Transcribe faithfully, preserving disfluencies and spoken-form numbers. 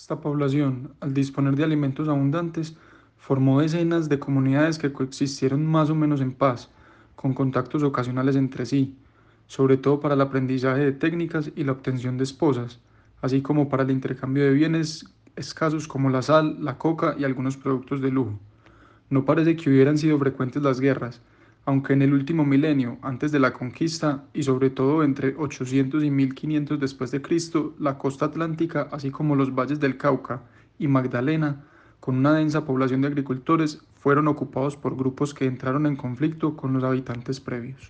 Esta población, al disponer de alimentos abundantes, formó decenas de comunidades que coexistieron más o menos en paz, con contactos ocasionales entre sí, sobre todo para el aprendizaje de técnicas y la obtención de esposas, así como para el intercambio de bienes escasos como la sal, la coca y algunos productos de lujo. No parece que hubieran sido frecuentes las guerras, aunque en el último milenio, antes de la conquista, y sobre todo entre ochocientos y mil quinientos después de Cristo, la costa atlántica, así como los valles del Cauca y Magdalena, con una densa población de agricultores, fueron ocupados por grupos que entraron en conflicto con los habitantes previos.